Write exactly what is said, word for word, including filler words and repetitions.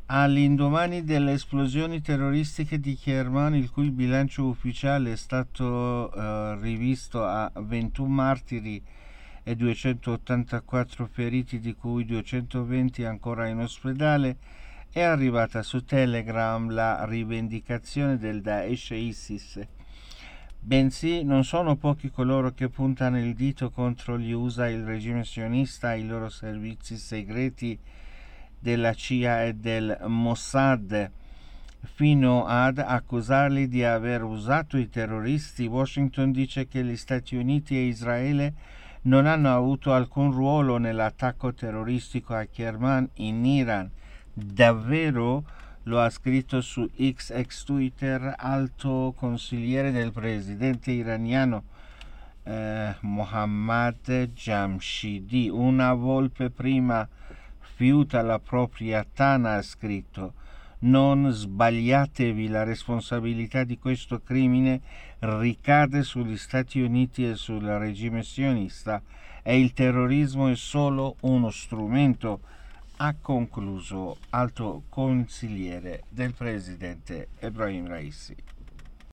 All'indomani delle esplosioni terroristiche di Kerman, il cui bilancio ufficiale è stato eh, rivisto a ventuno martiri e duecentottantaquattro feriti, di cui duecentoventi ancora in ospedale, è arrivata su Telegram la rivendicazione del Daesh ISIS. Bensì non sono pochi coloro che puntano il dito contro gli U S A, il regime sionista, i loro servizi segreti della C I A e del Mossad, fino ad accusarli di aver usato i terroristi. Washington dice che gli Stati Uniti e Israele non hanno avuto alcun ruolo nell'attacco terroristico a Kerman in Iran. Davvero? Lo ha scritto su X, ex Twitter, alto consigliere del presidente iraniano eh, Mohammad Jamshidi. Una volpe prima fiuta la propria tana, ha scritto. Non sbagliatevi, la responsabilità di questo crimine ricade sugli Stati Uniti e sul regime sionista, e il terrorismo è solo uno strumento, ha concluso alto consigliere del presidente Ebrahim Raisi.